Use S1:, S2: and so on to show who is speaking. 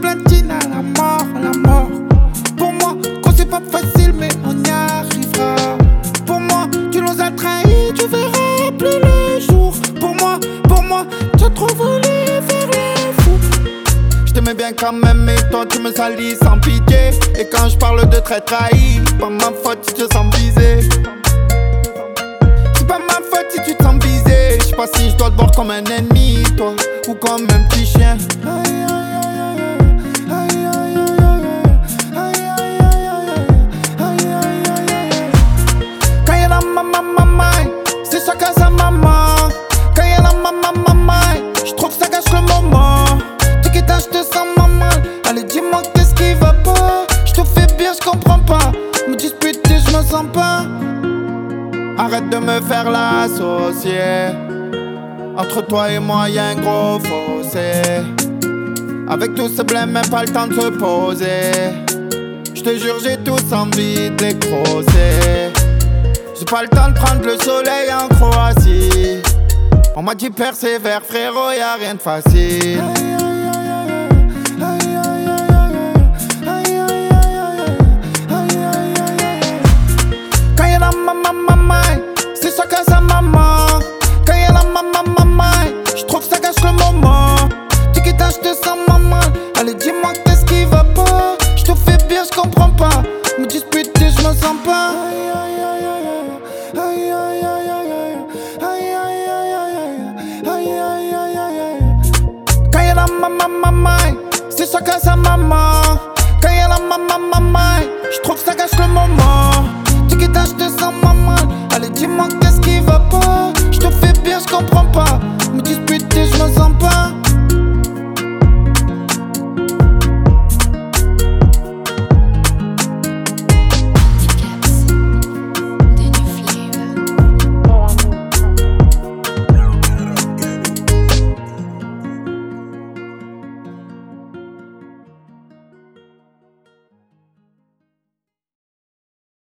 S1: platine à la mort, à la mort. Pour moi, quand c'est pas facile, mais on y arrivera. Pour moi, tu nous as trahis, tu verras plus le jour. Pour moi, tu as trop voulu faire le fou. Je t'aimais bien quand même, mais toi tu me salis sans pitié. Et quand je parle de très trahi, pas ma faute si tu te sens visé. C'est pas ma faute si tu te sens visé. Je sais pas si je dois te voir comme un ennemi, toi, ou comme un petit chien. Quand y'a la maman, c'est chacun sa maman. Quand y'a la maman, je trouve que ça gâche le moment. Je te sens mal, allez dis-moi qu'est-ce qui va pas. Je te fais bien, je comprends pas. Me disputer, je me sens pas. Arrête de me faire l'associer. Entre toi et moi y'a un gros fossé. Avec tous ces blêmes, même pas le temps de se poser. Je te jure j'ai tous envie de les crosser. J'ai pas le temps de prendre le soleil en Croatie. On m'a dit persévère frérot, y'a rien de facile. C'est chacun sa maman. Quand y'a la maman, je trouve ça gâche le moment. Tiqueta, je te sens mal. Allez dis-moi qu'est-ce qui va pas. Je te fais bien, je comprends pas. Me disputer, je me sens pas. Quand y'a la maman, c'est chacun sa maman.